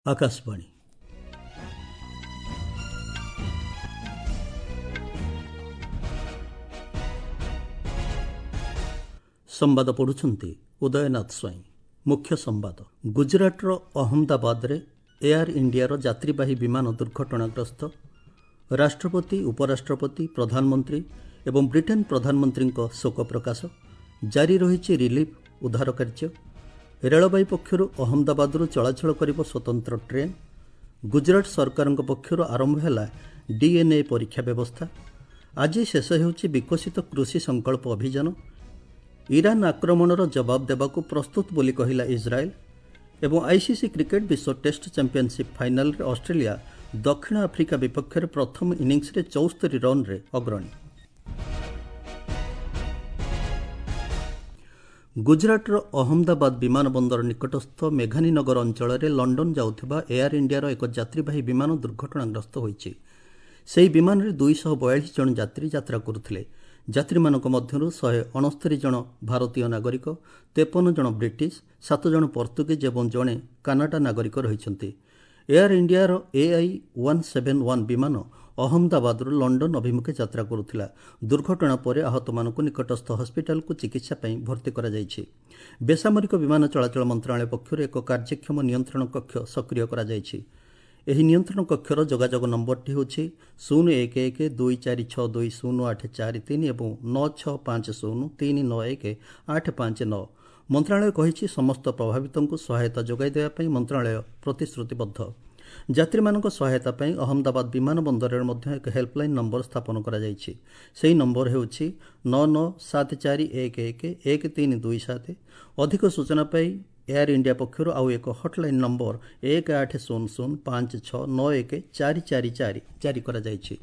आकाशवाणी संवाद पढ़ुछंती उदयनाथ स्वाई। मुख्य संवाद गुजरातर अहमदाबाद एयर इंडियार यात्रीवाही विमान दुर्घटनाग्रस्त। राष्ट्रपति उपराष्ट्रपति प्रधानमंत्री एवं ब्रिटेन प्रधानमंत्री शोक प्रकाश। जारी रही रिलीफ उद्धार कार्य। रेलवाई पक्षर अहमदाबाद चलाचल कर स्वतंत्र ट्रेन। गुजरात सरकार पक्षर आरंभ है डीएनए परीक्षा व्यवस्था। आज शेष होछि विकसित कृषि संकल्प अभियान। ईरान आक्रमणर जवाब देवाकू प्रस्तुत बोली कहिला इज्राएल। एवं आईसीसी क्रिकेट विश्व टेस्ट चैंपियनशिप फाइनाल ऑस्ट्रेलिया दक्षिण आफ्रिका विपक्ष प्रथम इनिंग्स 74 रन रे अग्रणी। गुजरातर अहमदाबाद विमान बंदर निकटस्थ मेघानीनगर अंचल लंडन जाउथिबा एयर इंडियार एक यात्रीवाही विमान दुर्घटनाग्रस्त होइछि। सेही विमान रे 242 जन यात्री यात्रा करुथिले। यात्री मानक मध्यरु 169 जन भारतीय नागरिक, 53 जन ब्रिटिश, 7 जन पोर्तुगीज एवं जणे कानाडा नागरिक रहिछन्ति। एयर इंडियार AI-171 विमान अहमदाबाद लंडन अभिमुखे यात्रा करुथिला। दुर्घटना पर आहत मानक निकटस्थ हस्पिटाल को चिकित्सा पई भर्ती करा जायछि। बेसामरिक विमान चलाचल मंत्रालय पक्षर एक कार्यक्षम नियंत्रण कक्ष सक्रिय करा जायछि। एही नियंत्रण कक्षर जोगाजोग नंबरटी होछि 0112462084 एवं 9650391859। मंत्रालय कहिछि समस्त प्रभावितों सहायता जोगाई देवा पई मंत्रालय प्रतिश्रुतिबद्ध। यात्री मानक सहायता पई अहमदाबाद विमान बंदर मध्ये एक हेल्पलाइन नंबर स्थापन करा जायछि। सेही नंबर हेउछि 9974111327। अधिक सूचना पई एयर इंडिया पक्षर आउ एक हॉटलाइन नंबर 180056914444 जारी करा जायछि।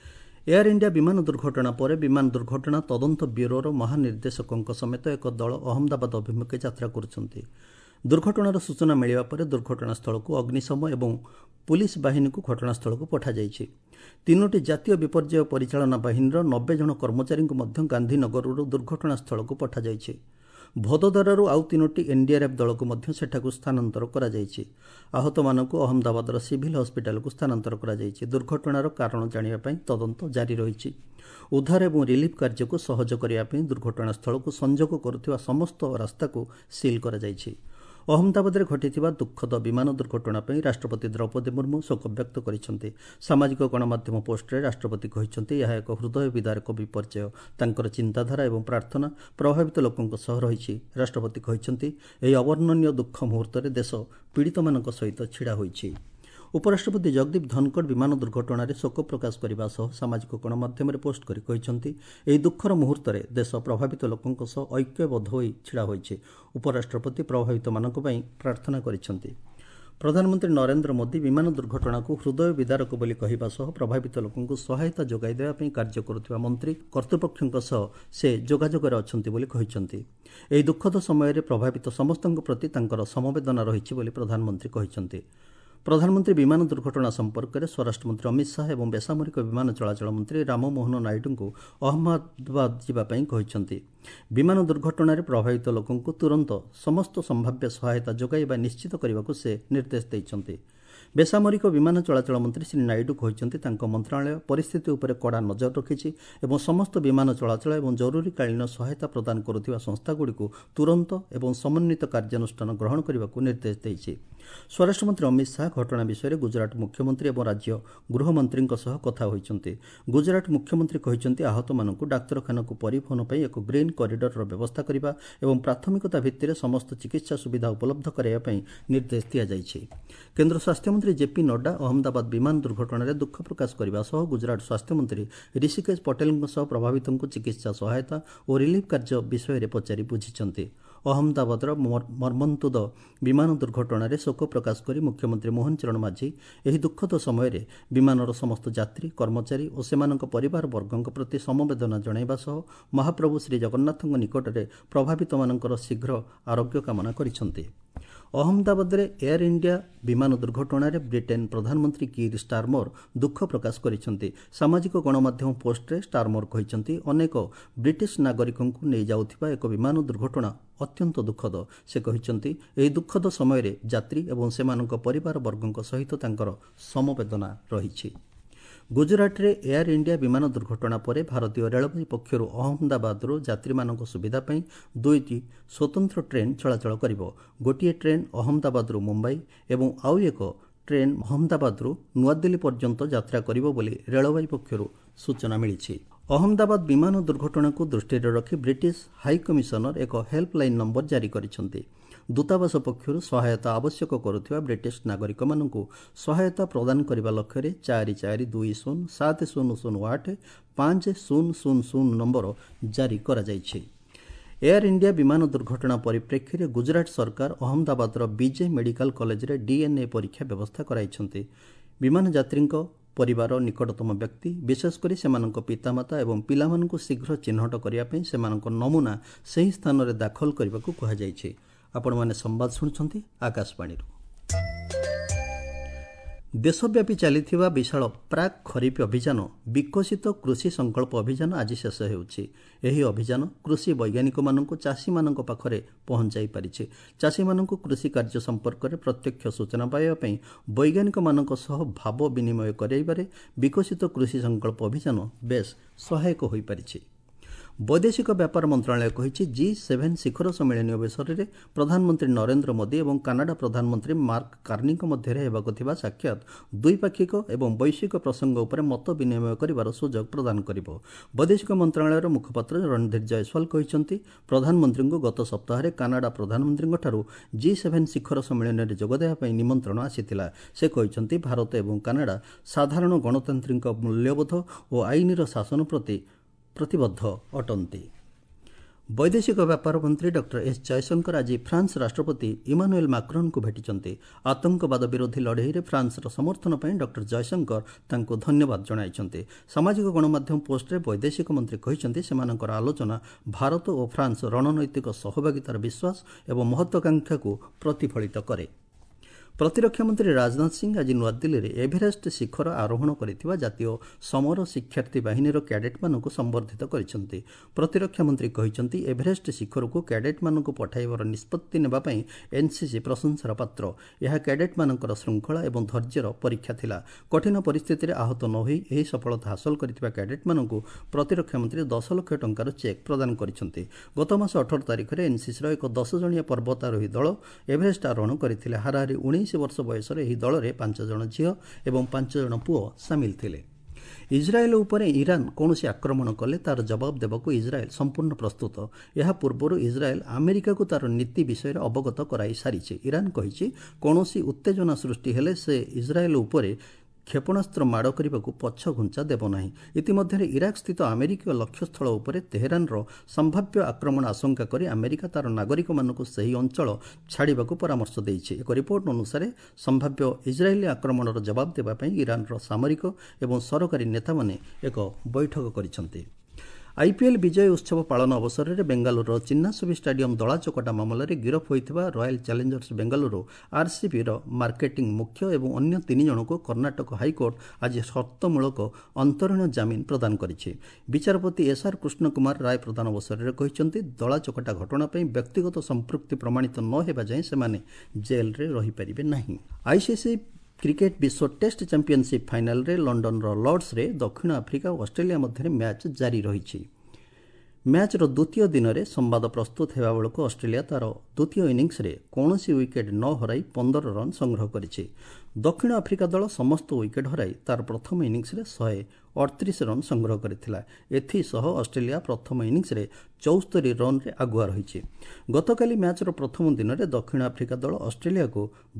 एयर इंडिया विमान दुर्घटना पर विमान दुर्घटना तदंत ब्यूरोर महानिर्देशकों समेत एक दल अहमदाबाद अभिमुखे यात्रा करुछन्ति। दुर्घटनार सूचना मिलिबा पर दुर्घटनास्थल को अग्निशम एवं पुलिस बाहिनी को घटनास्थल को पठा जायछि। तीनोटी जातीय विपर्यय परिचालना बाहिनीर 90 जन कर्मचारी गांधीनगर दुर्घटनास्थल को पठा जायछि। भदोदरारू आउ 3टी एनडीआरएफ दल को मध्य सेठाकू स्थानांतर करा जायछि। आहत मानकू अहमदाबादर सिविल हॉस्पिटल को स्थानांतर करा जायछि। दुर्घटनार कारण जानिबा पई तदंत जारी रहिछि। उद्धार एवं रिलीफ कार्य को सहज करिया पई दुर्घटनास्थल को संजोग करुथिबा समस्त रास्ता को सील करा जायछि। अहमदाबाद घटिथिबा दुःखद विमान दुर्घटना पई राष्ट्रपति द्रौपदी मुर्मू शोक व्यक्त करिसेंति। सामाजिक गणमाध्यम पोस्टरे राष्ट्रपति कहिसेंति यह एक हृदय विदारक विपर्यय। तांकर चिंताधारा एवं प्रार्थना प्रभावित लोकंक सह रहिछि। राष्ट्रपति कहिसेंति एही अवर्णनीय दुःख मुहूर्त रे देश पीड़ित मानक सहित छिड़ा होइछि। उपराष्ट्रपति जगदीप धनखड़ विमान दुर्घटना शोक प्रकाश करने सह सामाजिक गणमाध्यम पोस्ट कर एही दुखर मुहूर्त में देश प्रभावित लोकों सह ऐक्यबद्ध होई छिड़ा होइछि। उपराष्ट्रपति प्रभावित मानक पई प्रार्थना करिसेंति। प्रधानमंत्री नरेंद्र मोदी विमान दुर्घटना को हृदय विदारक बोली कहिबा सह प्रभावित लोकों सहायता जोगाई देवा पई कार्य करुथिबा मंत्री कर्तृपक्षों सह से जोगाजोग अछंती बोली कहिसेंति। एही दुखद समय रे प्रभावित समस्तଙ୍କ प्रति तांकर समवेदना रहिछि बोली प्रधानमंत्री कहिसेंति। प्रधानमंत्री विमान दुर्घटना संपर्क में स्वराष्ट्र मंत्री अमित शाह और बेसामरिक विमान चलाचल मंत्री राममोहन नायडू को अहमदाबाद जावाई कहिसेंति। विमान दुर्घटना प्रभावित लोकों को तुरंत समस्त संभाव्य सहायता जोगाइबा निश्चित करने को से निर्देश देइछन्ति। बेसामरिक विमान चलाचल मंत्री श्री नायडू कहिसेंति तांको मंत्रालय परिस्थिति उपर कड़ा नजर रखिछि एवं समस्त विमान चलाचल एवं जरूरीकालीन सहायता प्रदान करुथिबा संस्थागुड़िक तुरंत एवं समन्वित कार्यानुष्ठान ग्रहण करने को निर्देश देइछि। स्वराष्ट्र मंत्री अमित शाह घटना विषय में गुजरात मुख्यमंत्री और राज्य गृहमंत्री कथा होइछन्ति। गुजरात मुख्यमंत्री कहिसेंति आहत मानकू डाक्तरखाना को परिवहन पर एक ग्रीन कॉरिडोर व्यवस्था करने एवं प्राथमिकता भित्तिरे समस्त चिकित्सा सुविधा उपलब्ध कराइबा निर्देश दिया जाइछि। केंद्र स्वास्थ्य मंत्री जेपी नड्डा अहमदाबाद विमान दुर्घटना दुख प्रकाश करने सह गुजरात स्वास्थ्य मंत्री ऋषिकेश पटेल प्रभावित चिकित्सा सहायता और रिलीफ कार्य विषय में पचारि बुझिछन्ति। अहमदाबाद मर्मन्तुद विमान दुर्घटना शोक प्रकाश कर मुख्यमंत्री मोहन चरण माझी एही दुखद समय विमानर समस्त यात्री कर्मचारी और सेमानक परिवार वर्गों प्रति समवेदना जणाइबा सह महाप्रभु श्री जगन्नाथ निकट में प्रभावित मानकर शीघ्र आरोग्य कामना करिसेंति। ଅହମ୍ମଦାବାଦରେ ଏୟାର ଇଣ୍ଡିଆ ବିମାନ ଦୁର୍ଘଟଣାରେ ବ୍ରିଟେନ୍ ପ୍ରଧାନମନ୍ତ୍ରୀ କିର୍ ଷ୍ଟାରମର ଦୁଃଖ ପ୍ରକାଶ କରିଛନ୍ତି। ସାମାଜିକ ଗଣମାଧ୍ୟମ ପୋଷ୍ଟରେ ଷ୍ଟାରମର କହିଛନ୍ତି, ଅନେକ ବ୍ରିଟିଶ ନାଗରିକଙ୍କୁ ନେଇଯାଉଥିବା ଏକ ବିମାନ ଦୁର୍ଘଟଣା ଅତ୍ୟନ୍ତ ଦୁଃଖଦ। ସେ କହିଛନ୍ତି, ଏହି ଦୁଃଖଦ ସମୟରେ ଯାତ୍ରୀ ଏବଂ ସେମାନଙ୍କ ପରିବାର ବର୍ଗଙ୍କ ସହିତ ତାଙ୍କର ସମବେଦନା ରହିଛି। ଗୁଜରାଟରେ ଏୟାର ଇଣ୍ଡିଆ ବିମାନ ଦୁର୍ଘଟଣା ପରେ ଭାରତୀୟ ରେଳବାଇ ପକ୍ଷରୁ ଅହମ୍ମଦାବାଦରୁ ଯାତ୍ରୀମାନଙ୍କ ସୁବିଧା ପାଇଁ 2ଟି ସ୍ୱତନ୍ତ୍ର ଟ୍ରେନ୍ ଚଳାଚଳ କରିବ। ଗୋଟିଏ ଟ୍ରେନ୍ ଅହମ୍ମଦାବାଦରୁ ମୁମ୍ବାଇ ଏବଂ ଆଉ ଏକ ଟ୍ରେନ୍ ଅହମ୍ମଦାବାଦରୁ ନୂଆଦିଲ୍ଲୀ ପର୍ଯ୍ୟନ୍ତ ଯାତ୍ରା କରିବ ବୋଲି ରେଳବାଇ ପକ୍ଷରୁ ସୂଚନା ମିଳିଛି। ଅହମ୍ମଦାବାଦ ବିମାନ ଦୁର୍ଘଟଣାକୁ ଦୃଷ୍ଟିରେ ରଖି ବ୍ରିଟିଶ ହାଇକମିଶନର ଏକ ହେଲ୍ପଲାଇନ୍ ନମ୍ବର ଜାରି କରିଛନ୍ତି। ଦୂତାବାସ ପକ୍ଷରୁ ସହାୟତା ଆବଶ୍ୟକ କରୁଥିବା ବ୍ରିଟିଶ ନାଗରିକମାନଙ୍କୁ ସହାୟତା ପ୍ରଦାନ କରିବା ଲକ୍ଷ୍ୟରେ 442070085000 ନମ୍ବର ଜାରି କରାଯାଇଛି। ଏୟାର ଇଣ୍ଡିଆ ବିମାନ ଦୁର୍ଘଟଣା ପରିପ୍ରେକ୍ଷୀରେ ଗୁଜରାଟ ସରକାର ଅହମ୍ମଦାବାଦର ବିଜେ ମେଡିକାଲ କଲେଜରେ DNA ପରୀକ୍ଷା ବ୍ୟବସ୍ଥା କରାଇଛନ୍ତି। ବିମାନ ଯାତ୍ରୀଙ୍କ ପରିବାର ନିକଟତମ ବ୍ୟକ୍ତି, ବିଶେଷକରି ସେମାନଙ୍କ ପିତାମାତା ଏବଂ ପିଲାମାନଙ୍କୁ ଶୀଘ୍ର ଚିହ୍ନଟ କରିବା ପାଇଁ ସେମାନଙ୍କ ନମୁନା ସେହି ସ୍ଥାନରେ ଦାଖଲ କରିବାକୁ କୁହାଯାଇଛି। ଆପଣମାନେ ସମ୍ବାଦ ଶୁଣୁଛନ୍ତି ଆକାଶବାଣୀରୁ। ଦେଶବ୍ୟାପୀ ଚାଲିଥିବା ବିଶାଳ ପ୍ରାକ୍ ଖରିଫ ଅଭିଯାନ ବିକଶିତ କୃଷି ସଂକଳ୍ପ ଅଭିଯାନ ଆଜି ଶେଷ ହେଉଛି। ଏହି ଅଭିଯାନ କୃଷି ବୈଜ୍ଞାନିକମାନଙ୍କୁ ଚାଷୀମାନଙ୍କ ପାଖରେ ପହଞ୍ଚାଇ ପାରିଛି। ଚାଷୀମାନଙ୍କୁ କୃଷି କାର୍ଯ୍ୟ ସମ୍ପର୍କରେ ପ୍ରତ୍ୟକ୍ଷ ସୂଚନା ପାଇବା ପାଇଁ ବୈଜ୍ଞାନିକମାନଙ୍କ ସହ ଭାବ ବିନିମୟ କରାଇବାରେ ବିକଶିତ କୃଷି ସଂକଳ୍ପ ଅଭିଯାନ ବେଶ୍ ସହାୟକ ହୋଇପାରିଛି। ବୈଦେଶିକ ବ୍ୟାପାର ମନ୍ତ୍ରଣାଳୟ କହିଛି, G7 ଶିଖର ସମ୍ମିଳନୀ ଅବସରରେ ପ୍ରଧାନମନ୍ତ୍ରୀ ନରେନ୍ଦ୍ର ମୋଦି ଏବଂ କାନାଡା ପ୍ରଧାନମନ୍ତ୍ରୀ ମାର୍କ କାର୍ନିଙ୍କ ମଧ୍ୟରେ ହେବାକୁ ଥିବା ସାକ୍ଷାତ ଦ୍ୱିପାକ୍ଷିକ ଏବଂ ବୈଶ୍ୱିକ ପ୍ରସଙ୍ଗ ଉପରେ ମତ ବିନିମୟ କରିବାର ସୁଯୋଗ ପ୍ରଦାନ କରିବ। ବୈଦେଶିକ ମନ୍ତ୍ରଣାଳୟର ମୁଖପାତ୍ର ରଣଧୀର ଜୟସ୍ୱାଲ କହିଛନ୍ତି, ପ୍ରଧାନମନ୍ତ୍ରୀଙ୍କୁ ଗତ ସପ୍ତାହରେ କାନାଡା ପ୍ରଧାନମନ୍ତ୍ରୀଙ୍କଠାରୁ G7 ଶିଖର ସମ୍ମିଳନୀରେ ଯୋଗଦେବା ପାଇଁ ନିମନ୍ତ୍ରଣ ଆସିଥିଲା। ସେ କହିଛନ୍ତି, ଭାରତ ଏବଂ କାନାଡା ସାଧାରଣ ଗଣତାନ୍ତ୍ରିକ ମୂଲ୍ୟବୋଧ ଓ ଆଇନର ଶାସନ ପ୍ରତି ପ୍ରତିବଦ୍ଧ ଅଟନ୍ତି। ବୈଦେଶିକ ବ୍ୟାପାର ମନ୍ତ୍ରୀ ଡକ୍ଟର ଏସ୍ ଜୟଶଙ୍କର ଆଜି ଫ୍ରାନ୍ସ ରାଷ୍ଟ୍ରପତି ଇମାନୁଏଲ୍ ମାକ୍ରନ୍ଙ୍କୁ ଭେଟିଛନ୍ତି। ଆତଙ୍କବାଦ ବିରୋଧୀ ଲଢ଼େଇରେ ଫ୍ରାନ୍ସର ସମର୍ଥନ ପାଇଁ ଡକ୍ଟର ଜୟଶଙ୍କର ତାଙ୍କୁ ଧନ୍ୟବାଦ ଜଣାଇଛନ୍ତି। ସାମାଜିକ ଗଣମାଧ୍ୟମ ପୋଷ୍ଟରେ ବୈଦେଶିକ ମନ୍ତ୍ରୀ କହିଛନ୍ତି, ସେମାନଙ୍କର ଆଲୋଚନା ଭାରତ ଓ ଫ୍ରାନ୍ସ ରଣନୈତିକ ସହଭାଗିତାର ବିଶ୍ୱାସ ଏବଂ ମହତ୍ୱାକାଂକ୍ଷାକୁ ପ୍ରତିଫଳିତ କରେ। ପ୍ରତିରକ୍ଷା ମନ୍ତ୍ରୀ ରାଜନାଥ ସିଂ ଆଜି ନୂଆଦିଲ୍ଲୀରେ ଏଭରେଷ୍ଟ ଶିଖର ଆରୋହଣ କରିଥିବା ଜାତୀୟ ସମର ଶିକ୍ଷାର୍ଥୀ ବାହିନୀର କ୍ୟାଡେଟ୍ମାନଙ୍କୁ ସମ୍ବର୍ଦ୍ଧିତ କରିଛନ୍ତି। ପ୍ରତିରକ୍ଷା ମନ୍ତ୍ରୀ କହିଛନ୍ତି, ଏଭରେଷ୍ଟ ଶିଖରକୁ କ୍ୟାଡେଟ୍ମାନଙ୍କୁ ପଠାଇବାର ନିଷ୍ପତ୍ତି ନେବା ପାଇଁ ଏନ୍ସିସି ପ୍ରଶଂସାର ପାତ୍ର। ଏହା କ୍ୟାଡେଟ୍ମାନଙ୍କର ଶୃଙ୍ଖଳା ଏବଂ ଧୈର୍ଯ୍ୟର ପରୀକ୍ଷା ଥିଲା। କଠିନ ପରିସ୍ଥିତିରେ ଆହତ ନ ହୋଇ ଏହି ସଫଳତା ହାସଲ କରିଥିବା କ୍ୟାଡେଟ୍ମାନଙ୍କୁ ପ୍ରତିରକ୍ଷା ମନ୍ତ୍ରୀ 10 ଲକ୍ଷ ଟଙ୍କାର ଚେକ୍ ପ୍ରଦାନ କରିଛନ୍ତି। ଗତ ମାସ 18 ତାରିଖରେ ଏନ୍ସିସିର ଏକ 10 ଜଣିଆ ପର୍ବତାରୋହୀ ଦଳ ଏଭରେଷ୍ଟ ଆରୋହଣ କରିଥିଲେ। ହାରାହାରି 19 ବର୍ଷ ବୟସରେ ଏହି ଦଳରେ 5 ଜଣ ଝିଅ ଏବଂ 5 ଜଣ ପୁଅ ସାମିଲ ଥିଲେ। ଇସ୍ରାଏଲ ଉପରେ ଇରାନ କୌଣସି ଆକ୍ରମଣ କଲେ ତାର ଜବାବ ଦେବାକୁ ଇସ୍ରାଏଲ ସମ୍ପୂର୍ଣ୍ଣ ପ୍ରସ୍ତୁତ। ଏହା ପୂର୍ବରୁ ଇସ୍ରାଏଲ ଆମେରିକାକୁ ତାର ନୀତି ବିଷୟରେ ଅବଗତ କରାଇ ସାରିଛି। ଇରାନ କହିଛି, କୌଣସି ଉତ୍ତେଜନା ସୃଷ୍ଟି ହେଲେ ସେ ଇସ୍ରାଏଲ ଉପରେ କ୍ଷେପଣାସ୍ତ୍ର ମାଡ଼ କରିବାକୁ ପଛଘୁଞ୍ଚା ଦେବ ନାହିଁ। ଇତିମଧ୍ୟରେ ଇରାକ ସ୍ଥିତ ଆମେରିକୀୟ ଲକ୍ଷ୍ୟସ୍ଥଳ ଉପରେ ତେହେରାନର ସମ୍ଭାବ୍ୟ ଆକ୍ରମଣ ଆଶଙ୍କା କରି ଆମେରିକା ତାର ନାଗରିକମାନଙ୍କୁ ସେହି ଅଞ୍ଚଳ ଛାଡ଼ିବାକୁ ପରାମର୍ଶ ଦେଇଛି। ଏକ ରିପୋର୍ଟ ଅନୁସାରେ ସମ୍ଭାବ୍ୟ ଇସ୍ରାଏଲି ଆକ୍ରମଣର ଜବାବ ଦେବା ପାଇଁ ଇରାନର ସାମରିକ ଏବଂ ସରକାରୀ ନେତାମାନେ ଏକ ବୈଠକ କରିଛନ୍ତି। ଆଇପିଏଲ୍ ବିଜୟ ଉତ୍ସବ ପାଳନ ଅବସରରେ ବେଙ୍ଗାଲୁରୁର ଚିନ୍ନାସ୍ୱାମୀ ଷ୍ଟାଡିୟମ୍ ଦଳାଚକଟା ମାମଲାରେ ଗିରଫ ହୋଇଥିବା ରୟାଲ ଚ୍ୟାଲେଞ୍ଜର୍ସ ବେଙ୍ଗାଲୁରୁ ଆର୍ସିବିର ମାର୍କେଟିଂ ମୁଖ୍ୟ ଏବଂ ଅନ୍ୟ 3 ଜଣଙ୍କୁ କର୍ଣ୍ଣାଟକ ହାଇକୋର୍ଟ ଆଜି ସର୍ତ୍ତମୂଳକ ଅନ୍ତରୀଣ ଜାମିନ ପ୍ରଦାନ କରିଛି। ବିଚାରପତି ଏସ୍ଆର୍ କୃଷ୍ଣକୁମାର ରାୟ ପ୍ରଦାନ ଅବସରରେ କହିଛନ୍ତି, ଦଳାଚକଟା ଘଟଣା ପାଇଁ ବ୍ୟକ୍ତିଗତ ସମ୍ପୃକ୍ତି ପ୍ରମାଣିତ ନ ହେବା ଯାଏଁ ସେମାନେ ଜେଲ୍ରେ ରହିପାରିବେ ନାହିଁ। ଆଇସିସି କ୍ରିକେଟ ବିଶ୍ୱ ଟେଷ୍ଟ ଚାମ୍ପିୟନସିପ୍ ଫାଇନାଲରେ ଲଣ୍ଡନର ଲର୍ଡସରେ ଦକ୍ଷିଣ ଆଫ୍ରିକା ଓ ଅଷ୍ଟ୍ରେଲିଆ ମଧ୍ୟରେ ମ୍ୟାଚ୍ ଜାରି ରହିଛି। ମ୍ୟାଚ୍ର ଦ୍ୱିତୀୟ ଦିନରେ ସମ୍ବାଦ ପ୍ରସ୍ତୁତ ହେବା ବେଳକୁ ଅଷ୍ଟ୍ରେଲିଆ ତାର ଦ୍ୱିତୀୟ ଇନିଂସରେ କୌଣସି ୱିକେଟ୍ ନ ହରାଇ 15 ରନ୍ ସଂଗ୍ରହ କରିଛି। ଦକ୍ଷିଣ ଆଫ୍ରିକା ଦଳ ସମସ୍ତ ୱିକେଟ୍ ହରାଇ ତାର ପ୍ରଥମ ଇନିଂସରେ 138 ରନ୍ ସଂଗ୍ରହ କରିଥିଲା। ଏଥିସହ ଅଷ୍ଟ୍ରେଲିଆ ପ୍ରଥମ ଇନିଂସରେ 74 ରନ୍ରେ ଆଗୁଆ ରହିଛି। ଗତକାଲି ମ୍ୟାଚ୍ର ପ୍ରଥମ ଦିନରେ ଦକ୍ଷିଣ ଆଫ୍ରିକା ଦଳ ଅଷ୍ଟ୍ରେଲିଆକୁ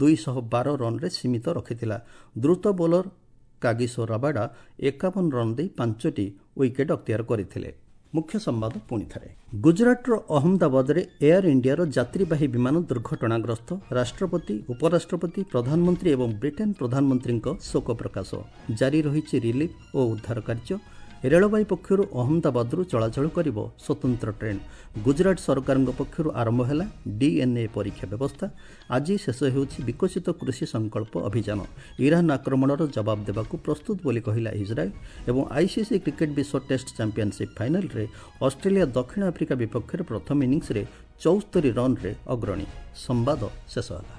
212 ରନ୍ରେ ସୀମିତ ରଖିଥିଲା। ଦ୍ରୁତ ବୋଲର କାଗିସୋ ରାବାଡା 51 ରନ୍ ଦେଇ 5ଟି ୱିକେଟ୍ ଅକ୍ତିଆର କରିଥିଲେ। ମୁଖ୍ୟ ସମ୍ବାଦ ପୁଣିଥରେ। ଗୁଜରାଟର ଅହମ୍ମଦାବାଦରେ ଏୟାର ଇଣ୍ଡିଆର ଯାତ୍ରୀବାହୀ ବିମାନ ଦୁର୍ଘଟଣାଗ୍ରସ୍ତ। ରାଷ୍ଟ୍ରପତି, ଉପରାଷ୍ଟ୍ରପତି, ପ୍ରଧାନମନ୍ତ୍ରୀ ଏବଂ ବ୍ରିଟେନ୍ ପ୍ରଧାନମନ୍ତ୍ରୀଙ୍କ ଶୋକ ପ୍ରକାଶ। ଜାରି ରହିଛି ରିଲିଫ୍ ଓ ଉଦ୍ଧାର କାର୍ଯ୍ୟ। ରେଳବାଇ ପକ୍ଷରୁ ଅହମ୍ମଦାବାଦରୁ ଚଳାଚଳ କରିବ ସ୍ୱତନ୍ତ୍ର ଟ୍ରେନ୍। ଗୁଜରାଟ ସରକାରଙ୍କ ପକ୍ଷରୁ ଆରମ୍ଭ ହେଲା DNA ପରୀକ୍ଷା ବ୍ୟବସ୍ଥା। ଆଜି ଶେଷ ହେଉଛି ବିକଶିତ କୃଷି ସଂକଳ୍ପ ଅଭିଯାନ। ଇରାନ ଆକ୍ରମଣର ଜବାବ ଦେବାକୁ ପ୍ରସ୍ତୁତ ବୋଲି କହିଲା ଇସ୍ରାଏଲ। ଏବଂ ICC କ୍ରିକେଟ୍ ବିଶ୍ୱ ଟେଷ୍ଟ ଚାମ୍ପିୟନସିପ୍ ଫାଇନାଲରେ ଅଷ୍ଟ୍ରେଲିଆ ଦକ୍ଷିଣ ଆଫ୍ରିକା ବିପକ୍ଷରେ ପ୍ରଥମ ଇନିଂସରେ 74 ରନ୍ରେ ଅଗ୍ରଣୀ। ସମ୍ବାଦ ଶେଷ ହେଲା।